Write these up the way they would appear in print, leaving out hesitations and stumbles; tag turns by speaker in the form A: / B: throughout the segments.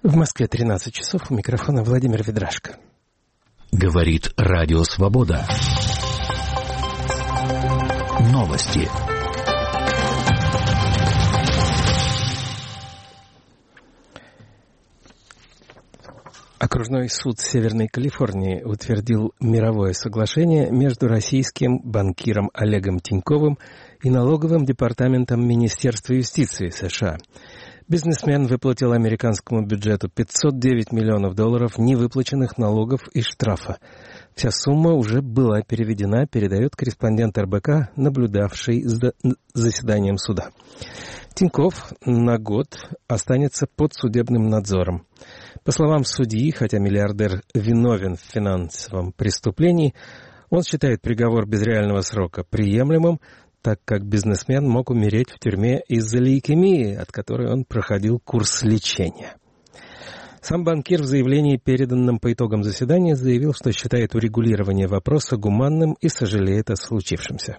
A: В Москве 13 часов. У микрофона Владимир Ведрашко.
B: Говорит Радио Свобода. Новости.
A: Окружной суд Северной Калифорнии утвердил мировое соглашение между российским банкиром Олегом Тиньковым и налоговым департаментом Министерства юстиции США. Бизнесмен выплатил американскому бюджету $509 миллионов невыплаченных налогов и штрафа. Вся сумма уже была переведена, передает корреспондент РБК, наблюдавший за заседанием суда. Тиньков на год останется под судебным надзором. По словам судьи, хотя миллиардер виновен в финансовом преступлении, он считает приговор без реального срока приемлемым, так как бизнесмен мог умереть в тюрьме из-за лейкемии, от которой он проходил курс лечения. Сам банкир в заявлении, переданном по итогам заседания, заявил, что считает урегулирование вопроса гуманным и сожалеет о случившемся.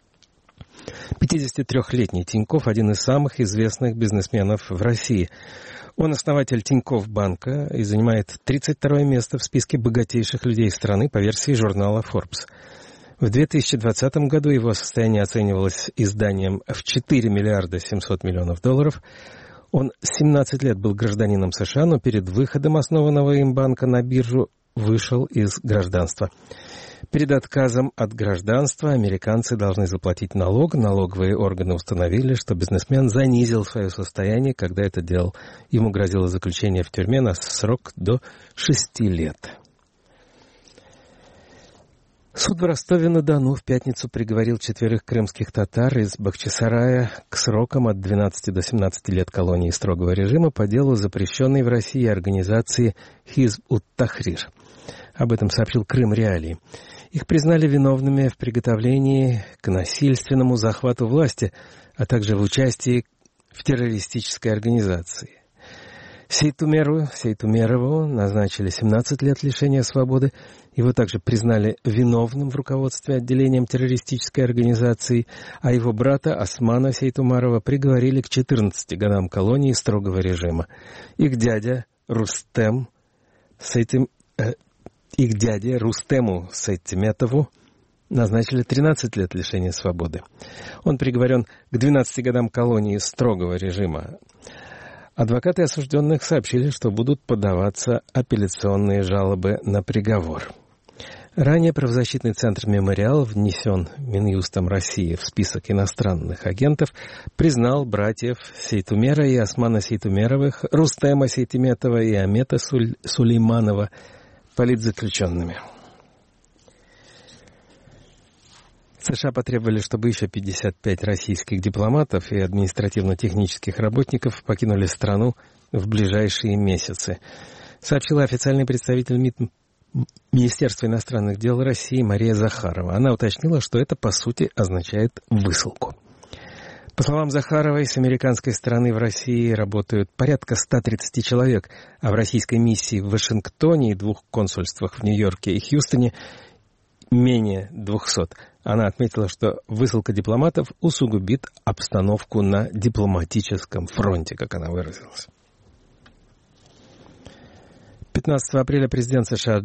A: 53-летний Тиньков – один из самых известных бизнесменов в России. Он основатель Тинькофф банка и занимает 32-е место в списке богатейших людей страны по версии журнала Forbes. В 2020 году его состояние оценивалось изданием в $4 миллиарда 700 миллионов. Он 17 лет был гражданином США, но перед выходом основанного им банка на биржу вышел из гражданства. Перед отказом от гражданства американцы должны заплатить налог. Налоговые органы установили, что бизнесмен занизил свое состояние, когда это делал. Ему грозило заключение в тюрьме на срок до 6 лет. Суд в Ростове-на-Дону в пятницу приговорил 4 крымских татар из Бахчисарая к срокам от 12 до 17 лет колонии строгого режима по делу запрещенной в России организации Хизб-ут-Тахрир. Об этом сообщил Крым Реалии. Их признали виновными в приготовлении к насильственному захвату власти, а также в участии в террористической организации. Сейтумерову назначили 17 лет лишения свободы. Его также признали виновным в руководстве отделением террористической организации, а его брата Османа Сейтумарова приговорили к 14 годам колонии строгого режима. Их дяде Рустему Сайтиметову назначили 13 лет лишения свободы. Он приговорен к 12 годам колонии строгого режима. Адвокаты осужденных сообщили, что будут подаваться апелляционные жалобы на приговор. Ранее правозащитный центр «Мемориал», внесен Минюстом России в список иностранных агентов, признал братьев Сейтумера и Османа Сейтумеровых, Рустема Сейтиметова и Амета Сулейманова политзаключенными. США потребовали, чтобы еще 55 российских дипломатов и административно-технических работников покинули страну в ближайшие месяцы, сообщила официальный представитель Министерства иностранных дел России Мария Захарова. Она уточнила, что это, по сути, означает высылку. По словам Захаровой, с американской стороны в России работают порядка 130 человек, а в российской миссии в Вашингтоне и 2 консульствах в Нью-Йорке и Хьюстоне менее 200. Она отметила, что высылка дипломатов усугубит обстановку на дипломатическом фронте, как она выразилась. 15 апреля президент США...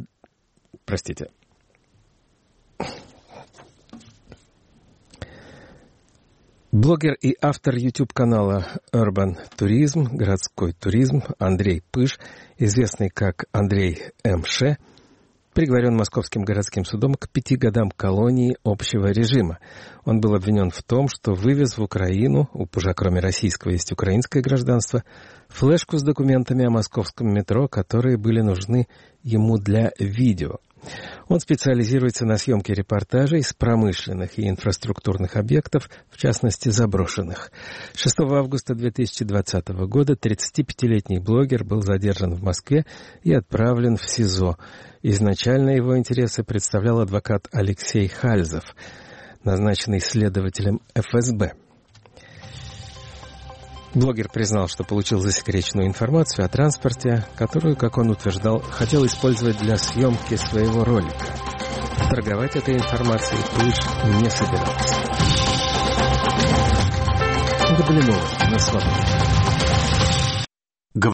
A: Блогер и автор YouTube-канала Urban Tourism, городской туризм, Андрей Пыж, известный как Андрей МШ, приговорен Московским городским судом к 5 годам колонии общего режима. Он был обвинен в том, что вывез в Украину, у Пыжа кроме российского есть украинское гражданство, флешку с документами о московском метро, которые были нужны ему для видео. Он специализируется на съемке репортажей с промышленных и инфраструктурных объектов, в частности заброшенных. 6 августа 2020 года 35-летний блогер был задержан в Москве и отправлен в СИЗО. Изначально его интересы представлял адвокат Алексей Хальзов, назначенный следователем ФСБ. Блогер признал, что получил засекреченную информацию о транспорте, которую, как он утверждал, хотел использовать для съемки своего ролика. Торговать этой информацией Пыж не собирался. Это были новости на Свободе.